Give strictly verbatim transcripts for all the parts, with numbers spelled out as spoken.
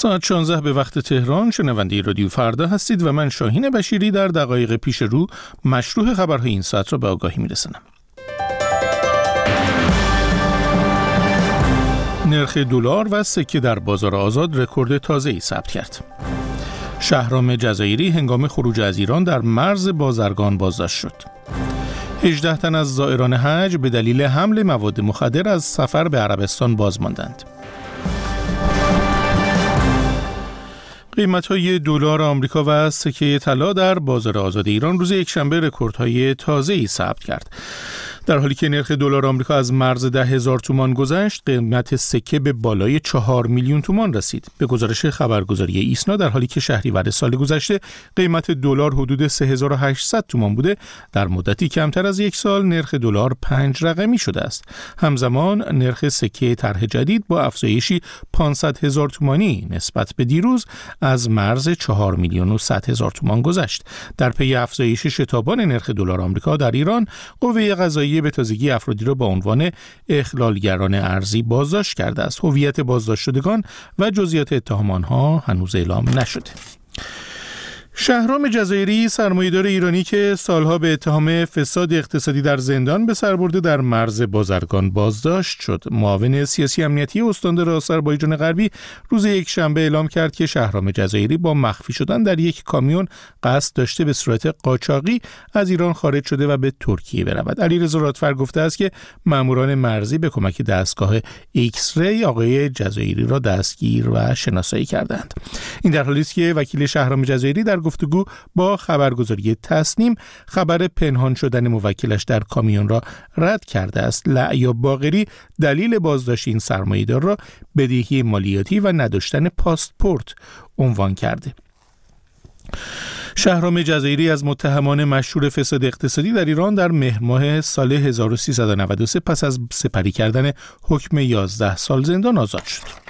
ساعت شانزده به وقت تهران. شنونده رادیو فردا هستید و من شاهین بشیری در دقایق پیش رو مشروع خبرهای این ساعت را به آگاهی میرسانم. نرخ دلار و سکه در بازار آزاد رکورد تازه‌ای ثبت کرد. شهرام جزایری هنگام خروج از ایران در مرز بازرگان بازداشت شد. هجده تن از زائران حج به دلیل حمل مواد مخدر از سفر به عربستان بازماندند. قیمت‌های دلار آمریکا و سکه طلا در بازار آزاد ایران روز یکشنبه رکوردهای تازه‌ای ثبت کرد. در حالی که نرخ دلار آمریکا از مرز ده هزار تومان گذشت، قیمت سکه به بالای چهار میلیون تومان رسید. به گزارش خبرگزاری ایسنا، در حالی که شهریور سال گذشته قیمت دلار حدود سه هزار و هشتصد تومان بوده، در مدتی کمتر از یک سال نرخ دلار پنج رقمی شده است. همزمان نرخ سکه طرح جدید با افزایشی پانصد هزار تومانی نسبت به دیروز از مرز چهار میلیون و صد هزار تومان گذشت. در پی افزایش شتابان نرخ دلار آمریکا در ایران، قوه قضاییه به تازگی افرادی را با عنوان اخلالگران ارضی بازداشت کرده است. هویت بازداشت شدگان و جزئیات اتهام آنها هنوز اعلام نشده. شهرام جزایری، سرمایه‌دار ایرانی که سالها به اتهام فساد اقتصادی در زندان به سر برده، در مرز بازرگان بازداشت شد. معاون سیاسی امنیتی استاندار آذربایجان غربی روز یکشنبه اعلام کرد که شهرام جزایری با مخفی شدن در یک کامیون قصد داشته به صورت قاچاقی از ایران خارج شده و به ترکیه برود. علیرضا رادفر گفته است که ماموران مرزی به کمک دستگاه ایکس ری آقای جزایری را دستگیر و شناسایی کردند. این در حالی است که وکیل شهرام جزایری در گفتگو با خبرگزاری تسنیم خبر پنهان شدن موکلش در کامیون را رد کرده است. لعیا باقری دلیل بازداشت این سرمایه‌دار را بدهی مالیاتی و نداشتن پاسپورت عنوان کرده. شهرام جزایری از متهمان مشهور فساد اقتصادی در ایران در مهر ماه سال هزار و سیصد و نود و سه پس از سپری کردن حکم یازده سال زندان آزاد شد.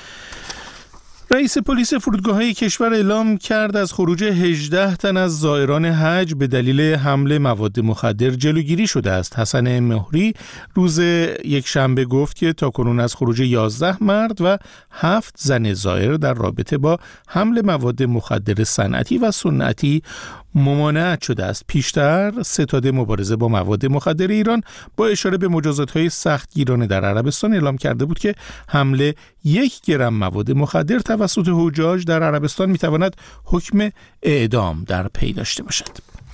رئیس پلیس فرودگاه‌های کشور اعلام کرد از خروج هجده تن از زائران حج به دلیل حمل مواد مخدر جلوگیری شده است. حسن مهری روز یکشنبه گفت که تاکنون از خروج یازده مرد و هفت زن زائر در رابطه با حمل مواد مخدر صنعتی و سنتی ممانعت شده است. پیشتر ستاد مبارزه با مواد مخدر ایران با اشاره به مجازات‌های سختگیرانه در عربستان اعلام کرده بود که حمل یک گرم مواد مخدر توسط حجاج در عربستان میتواند حکم اعدام در پی داشته باشد.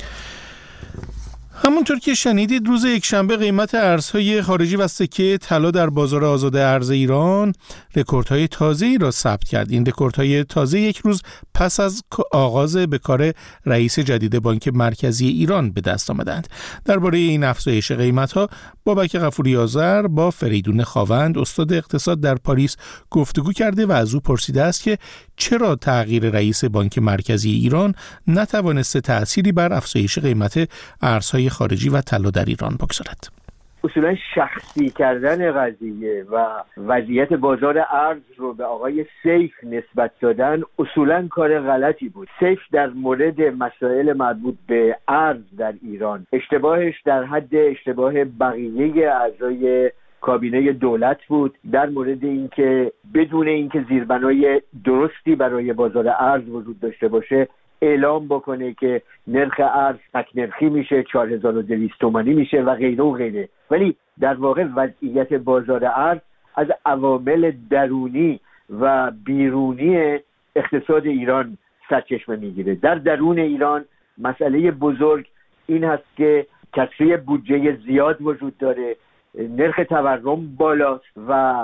همونطور که شنیدید، روز یکشنبه قیمت ارزهای خارجی و سکه طلا در بازار آزاد ارز ایران رکوردهای تازه‌ای را ثبت کرد. این رکوردهای تازه یک روز پس از آغاز به کار رئیس جدید بانک مرکزی ایران به دست آمدند. درباره این افزایش قیمت‌ها بابک غفوری آذر با فریدون خاوند، استاد اقتصاد در پاریس، گفتگو کرده و از او پرسیده است که چرا تغییر رئیس بانک مرکزی ایران نتوانسته تأثیری بر افزایش قیمت ارزهای خارجی و طلا در ایران بگذارد. اصولا شخصی کردن قضیه و وضعیت بازار ارز رو به آقای سیف نسبت دادن اصولا کار غلطی بود. سیف در مورد مسائل مربوط به ارز در ایران اشتباهش در حد اشتباه بقیه اعضای کابینه دولت بود، در مورد اینکه بدون اینکه زیربنای درستی برای بازار ارز وجود داشته باشه اعلام بکنه که نرخ ارز تک نرخی میشه، چهار هزار و دویست تومانی میشه و غیره و غیره. ولی در واقع وضعیت بازار ارز از عوامل درونی و بیرونی اقتصاد ایران سرچشمه میگیره. در درون ایران مسئله بزرگ این هست که کسری بودجه زیاد وجود داره، نرخ تورم بالاست و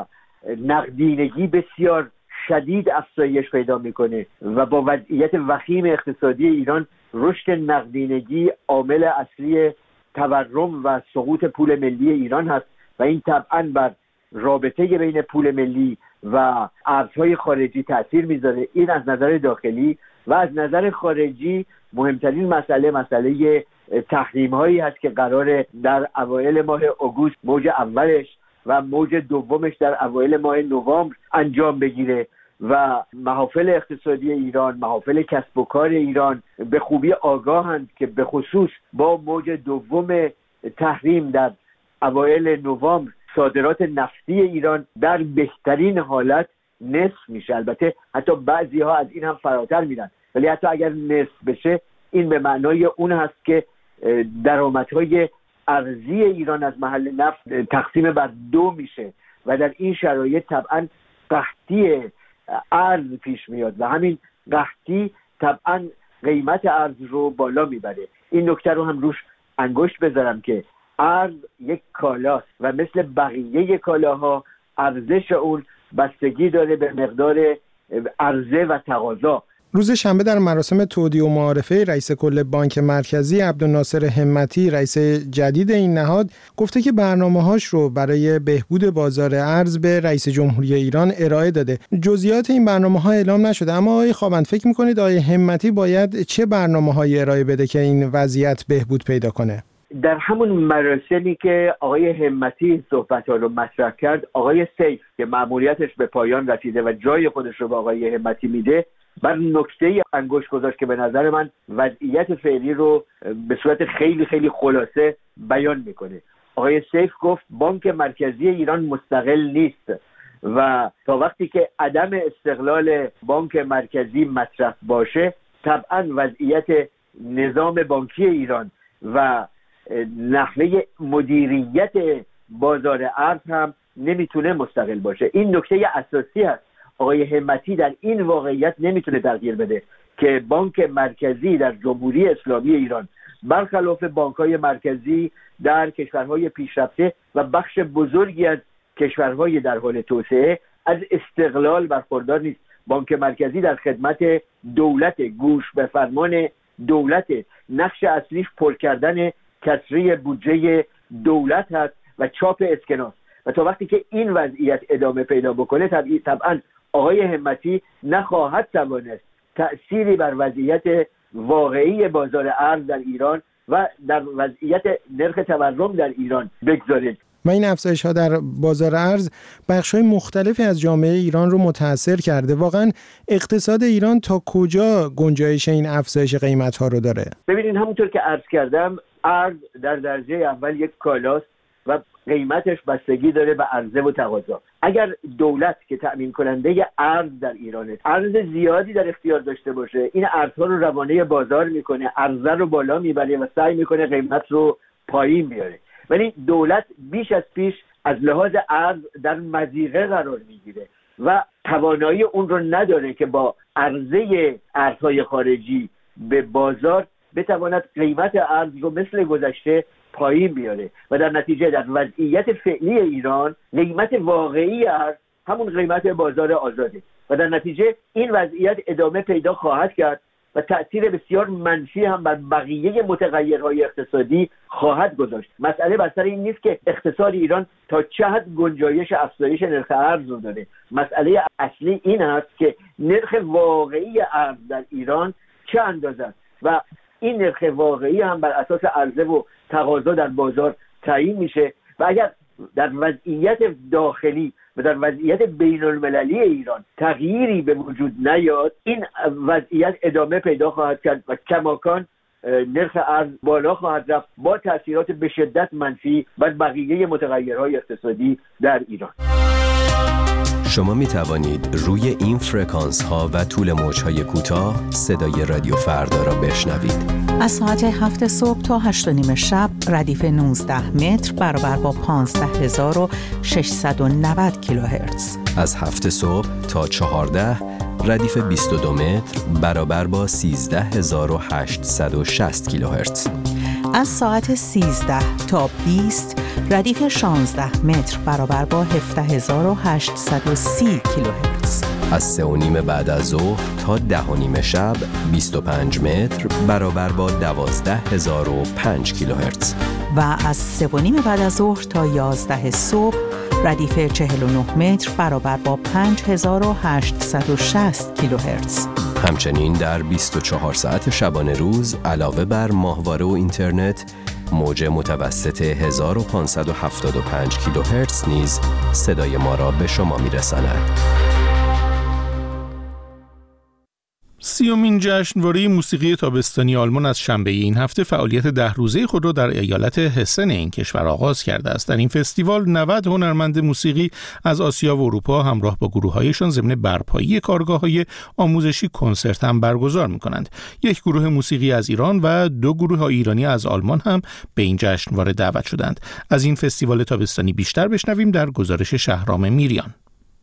نقدینگی بسیار شدید افزایش پیدا میکنه و با وضعیت وخیم اقتصادی ایران رشد نقدینگی عامل اصلی تورم و سقوط پول ملی ایران هست و این طبعاً بر رابطه بین پول ملی و ارزهای خارجی تأثیر میذاره. این از نظر داخلی و از نظر خارجی مهمترین مسئله مسئله تحریم هایی هست که قراره در اوایل ماه آگوست موج اولش و موج دومش در اوایل ماه نوامبر انجام بگیره و محافل اقتصادی ایران، محافل کسب و کار ایران به خوبی آگاهند که به خصوص با موج دوم تحریم در اوایل نوامبر صادرات نفتی ایران در بهترین حالت نصف میشه. البته حتی بعضی ها از این هم فراتر میرن، ولی حتی اگر نصف بشه این به معنای اون هست که درآمدهای ارزی ایران از محل نفت تقسیم بر دو میشه و در این شرایط طبعا قحطی ارز پیش میاد و همین قحطی طبعا قیمت ارز رو بالا میبره. این نکته رو هم روش انگشت بذارم که ارز یک کالاست و مثل بقیه کالاها ارزش اون بستگی داره به مقدار عرضه و تقاضا. روز شنبه در مراسم تودیع و معارفه رئیس کل بانک مرکزی عبدالناصر همتی، رئیس جدید این نهاد، گفته که برنامه‌هاش رو برای بهبود بازار ارز به رئیس جمهوری ایران ارائه داده. جزئیات این برنامه‌ها اعلام نشده، اما آقای خوابند فکر می‌کنید آقای همتی باید چه برنامه‌هایی ارائه بده که این وضعیت بهبود پیدا کنه؟ در همون مراسمی که آقای همتی صحبت‌ها رو مطرح کرد، آقای سیف که مأموریتش به پایان رسیده و جای خودش رو به آقای همتی میده، بر نکته انگشت گذاشت که به نظر من وضعیت فعلی رو به صورت خیلی خیلی خلاصه بیان میکنه. آقای سیف گفت بانک مرکزی ایران مستقل نیست و تا وقتی که عدم استقلال بانک مرکزی مطرح باشه طبعا وضعیت نظام بانکی ایران و نحوه مدیریت بازار ارز هم نمیتونه مستقل باشه. این نکته اساسی است. آقای همتی در این واقعیت نمیتونه تغییر بده که بانک مرکزی در جمهوری اسلامی ایران برخلاف بانک‌های مرکزی در کشورهای پیشرفته و بخش بزرگی از کشورهای در حال توسعه از استقلال برخوردار نیست. بانک مرکزی در خدمت دولت، گوش به فرمان دولت، نقش اصلیش پر کردن کسری بودجه دولت هست و چاپ اسکناس و تا وقتی که این وضعیت ادامه پیدا بکنه طبعا آقای همتی نخواهد توانست تأثیری بر وضعیت واقعی بازار ارز در ایران و در وضعیت نرخ تورم در ایران بگذارد. و این افزایش‌ها در بازار ارز بخش‌های مختلفی از جامعه ایران رو متاثر کرده. واقعا اقتصاد ایران تا کجا گنجایش این افزایش قیمت‌ها رو داره؟ ببینید همونطور که عرض کردم ارز در درجه اول یک کالاست و قیمتش بستگی داره به عرضه و تقاضا. اگر دولت که تأمین کننده ارز در ایرانه ارز زیادی در اختیار داشته باشه، این ارزها رو روانه بازار میکنه، عرضه رو بالا میبره و سعی میکنه قیمت رو پایین بیاره. ولی دولت بیش از پیش از لحاظ ارز در مضیقه قرار میگیره و توانایی اون رو نداره که با عرضه ارزهای خارجی به بازار بتواند قیمت ارز رو مثل گذشته پایین بیاره و در نتیجه در وضعیت فعلی ایران قیمت واقعی ارز همون قیمت بازار آزاده و در نتیجه این وضعیت ادامه پیدا خواهد کرد و تأثیر بسیار منفی هم بر بقیه متغیرهای اقتصادی خواهد گذاشت. مسئله بر سر این نیست که اقتصاد ایران تا چه حد گنجایش افزایش نرخ ارز رو داره. مسئله اصلی این است که نرخ واقعی ارز در ایران چه اندازه است و این نرخ واقعی هم بر اساس عرضه و تقاضا در بازار تعیین میشه و اگر در وضعیت داخلی و در وضعیت بین المللی ایران تغییری به وجود نیاد این وضعیت ادامه پیدا خواهد کرد و کماکان نرخ ارز بالا خواهد رفت با تأثیرات به شدت منفی بر بقیه متغیرهای اقتصادی در ایران. شما می توانید روی این فرکانس ها و طول موج های کوتاه صدای رادیو فردا را بشنوید. از ساعت هفت صبح تا هشت و نیم شب ردیف نوزده متر برابر با پانزده هزار و ششصد و نود کیلوهرتز. از هفت صبح تا چهارده ردیف بیست و دو متر برابر با سیزده هزار و هشتصد و شصت کیلوهرتز. از ساعت سیزده تا بیست ردیف شانزده متر برابر با هفده هزار و هشتصد و سی کیلوهرتز. از سه و نیم بعد از ظهر تا ده و نیم شب بیست و پنج متر برابر با دوازده هزار و پنج کیلوهرتز. و از سه و نیم بعد از ظهر تا یازده صبح ردیف چهل و نه متر برابر با پنج هزار و هشتصد و شصت کیلوهرتز. همچنین در بیست و چهار ساعت شبانه روز علاوه بر ماهواره و اینترنت موج متوسط هزار و پانصد و هفتاد و پنج کیلوهرتز نیز صدای ما را به شما می‌رساند. سیومین جشنواره موسیقی تابستانی آلمان از شنبه این هفته فعالیت ده روزه خود را در ایالت هسن این کشور آغاز کرده است. در این فستیوال نود هنرمند موسیقی از آسیا و اروپا همراه با گروه‌هایشان ضمن برپایی کارگاه‌های آموزشی کنسرت هم برگزار می‌کنند. یک گروه موسیقی از ایران و دو گروه ایرانی از آلمان هم به این جشنواره دعوت شدند. از این فستیوال تابستانی بیشتر بشنویم در گزارش شهرام میریان.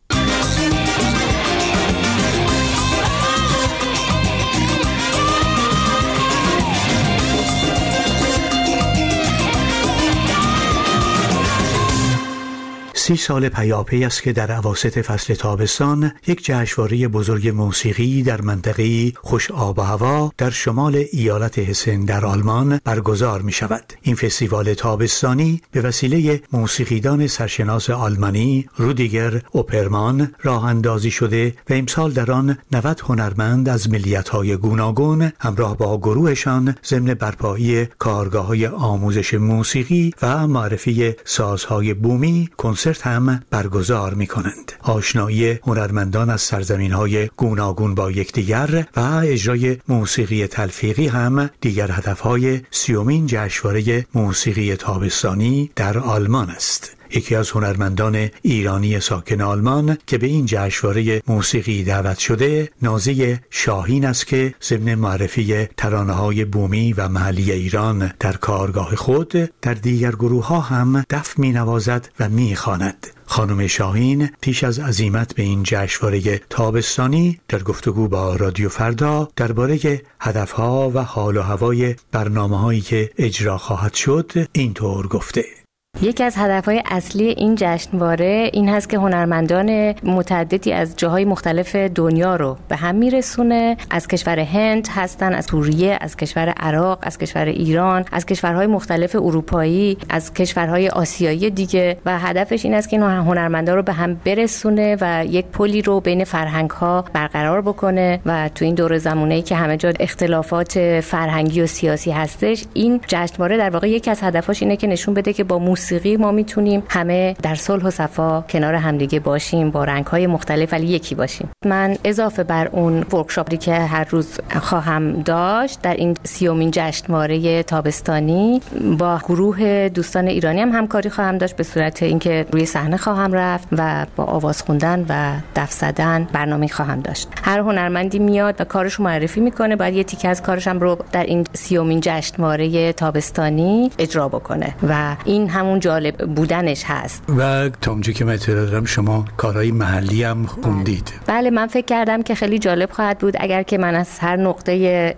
سی سال پیاپی است که در اواسط فصل تابستان یک جشنواره بزرگ موسیقی در منطقه خوش آب و هوا در شمال ایالت هسن در آلمان برگزار می شود. این فستیوال تابستانی به وسیله موسیقیدان سرشناس آلمانی رودیگر اوپرمان راه اندازی شده و امسال در آن نود هنرمند از ملیت‌های گوناگون همراه با گروهشان ضمن برپایی کارگاه‌های آموزش موسیقی و معرفی سازهای بومی کنسرت هم برگزار می کنند. آشنایی هنرمندان از سرزمین‌های گوناگون با یکدیگر و اجرای موسیقی تلفیقی هم دیگر هدف‌های سیومین جشنواره موسیقی تابستانی در آلمان است. یکی از هنرمندان ایرانی ساکن آلمان که به این جشنواره موسیقی دعوت شده نازی شاهین است که ضمن معرفی ترانه‌های بومی و محلی ایران در کارگاه خود در دیگر گروه‌ها هم دف می‌نوازد و می‌خواند. خانم شاهین پیش از عزیمت به این جشنواره تابستانی در گفتگو با رادیو فردا درباره هدف‌ها و حال و هوای برنامه‌هایی که اجرا خواهد شد اینطور گفته: یکی از هدفهای اصلی این جشنواره این هست که هنرمندان متعددی از جاهای مختلف دنیا رو به هم میرسونه. از کشور هند هستن، از سوریه، از کشور عراق، از کشور ایران، از کشورهای مختلف اروپایی، از کشورهای آسیایی دیگه و هدفش این است که این هنرمندان رو به هم برسونه و یک پلی رو بین فرهنگ‌ها برقرار بکنه و تو این دور زمانه‌ای که همه جا اختلافات فرهنگی و سیاسی هستش، این جشنواره در واقع یکی از هدفاش اینه که نشون بده که با موسیقی ما میتونیم همه در صلح و صفا کنار همدیگه باشیم، با رنگ‌های مختلف ولی یکی باشیم. من اضافه بر اون ورکشاپی که هر روز خواهم داشت در این سیومین جشنواره تابستانی با گروه دوستان ایرانی هم همکاری خواهم داشت به صورت اینکه روی صحنه خواهم رفت و با آواز خوندن و دف زدن برنامه خواهم داشت. هر هنرمندی میاد و کارش معرفی میکنه، باید یه تیکه از کارش هم رو در این سیومین جشنواره تابستانی اجرا بکنه و این همون جالب بودنش هست. و تا اونجا که من اطلاع دارم شما کارهای محلی هم خوندید. بله، من فکر کردم که خیلی جالب خواهد بود اگر که من از هر نقطه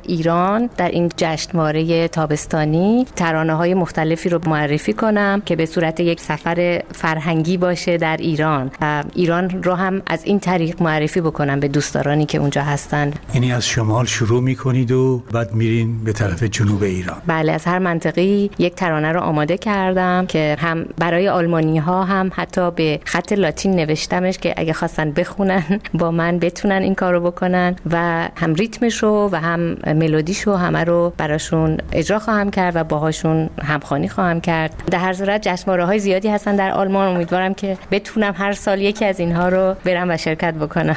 ایران در این جشنواره تابستانی ترانه‌های مختلفی رو معرفی کنم که به صورت یک سفر فرهنگی باشه در ایران و ایران رو هم از این طریق معرفی بکنم به دوستدارانی که اونجا هستن. یعنی از شمال شروع می‌کنید و بعد میرین به طرف جنوب ایران؟ بله، از هر منطقه‌ای یک ترانه رو آماده کردم که هم برای آلمانی‌ها هم حتی به خط لاتین نوشتمش که اگه خواستن بخونن با من بتونن این کارو بکنن و هم ریتمشو و هم ملودیشو همه رو براشون اجرا خواهم کرد و باهاشون همخوانی خواهم کرد. در هر صورت جشنواره‌های زیادی هستن در آلمان، امیدوارم که بتونم هر سال یکی از اینها رو برم و شرکت بکنم.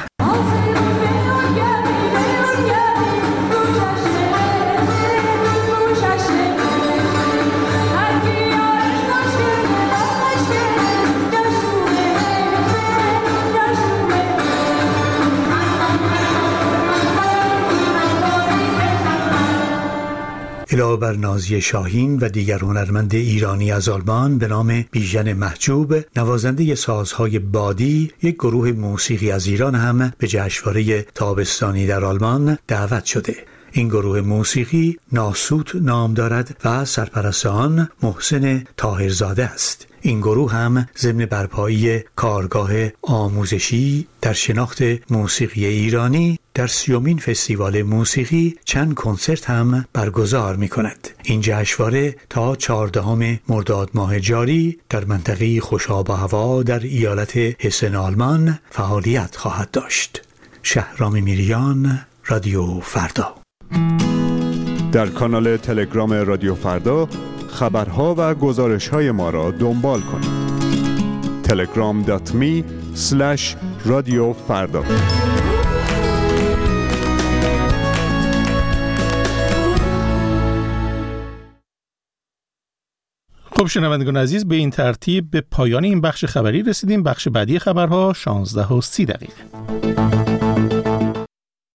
علاوه بر نازی شاهین و دیگر هنرمند ایرانی از آلمان به نام بیژن محجوب، نوازنده سازهای بادی، یک گروه موسیقی از ایران هم به جشنواره تابستانی در آلمان دعوت شده. این گروه موسیقی ناسوت نام دارد و سرپرست آن محسن طاهرزاده است. این گروه هم ضمن برپایی کارگاه آموزشی در شناخت موسیقی ایرانی در سیومین فستیوال موسیقی چند کنسرت هم برگزار می کند. این جشنواره تا چهاردهم مرداد ماه جاری در منطقه خوش آب و هوا در ایالت هسن آلمان فعالیت خواهد داشت. شهرام میریان، رادیو فردا. در کانال تلگرام رادیو فردا خبرها و گزارش‌های ما را دنبال کنید. تلگرام دات می اسلش رادیو فردا. خب شنوندگان عزیز، به این ترتیب به پایان این بخش خبری رسیدیم. بخش بعدی خبرها شانزده و سی دقیقه.